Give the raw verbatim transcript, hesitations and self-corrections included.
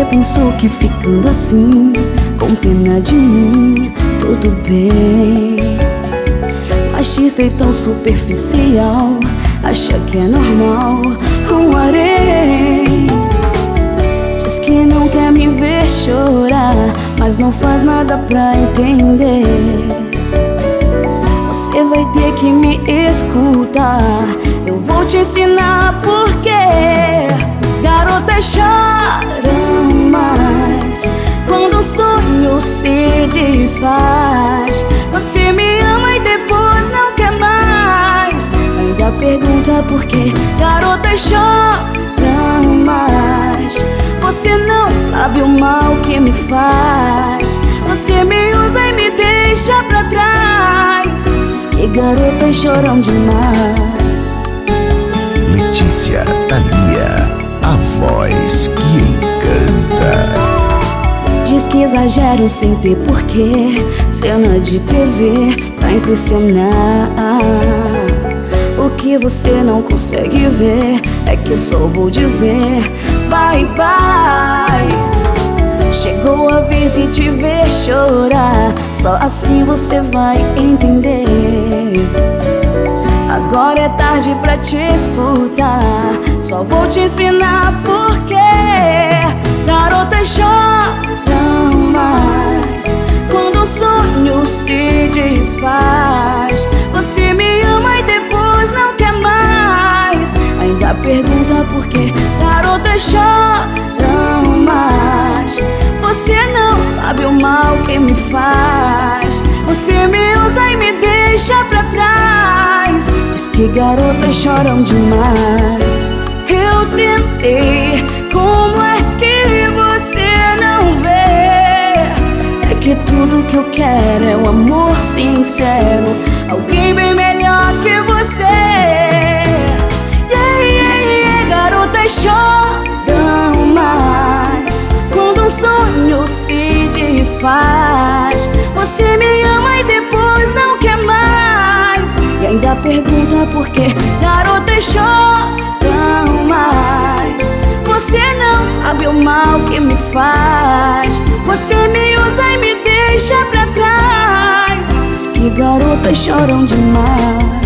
Você pensou que ficando assim, com pena de mim, tudo bem. Machista e tão superficial, acha que é normal um harém. Diz que não quer me ver chorar, mas não faz nada pra entender. Você vai ter que me escutar, eu vou te ensinar porque garotas choram mais quando o sonho se desfaz. Você me ama e depois não quer mais. Ainda pergunta por que garotas choram mais. Você não sabe o mal que me faz. Você me usa e me deixa pra trás. Diz que garotas choram demais. Letícia Thalia, a voz que encanta. Diz que exagero sem ter porquê, cena de T V pra impressionar. O que você não consegue ver é que eu só vou dizer bye bye. Chegou a vez de te ver chorar, só assim você vai entender. Agora é tarde pra te escutar, só vou te ensinar porque garotas choram mais quando o sonho se desfaz. Você me ama e depois não quer mais. Ainda pergunta por que garotas choram mais. Você não sabe o mal que me faz. Você me usa e me deixa pra trás. Diz que garotas choram demais. Eu tentei, como é que você não vê? É que tudo que eu quero é um amor sincero, alguém bem melhor que você. Yeah, yeah, yeah. Garotas choram mais quando um sonho se desfaz. Você me ama e depois não quer mais. E ainda pergunta por que garotas choram mais. Você não sabe o mal que me faz. Você me usa e me deixa pra trás. Diz que garotas choram demais.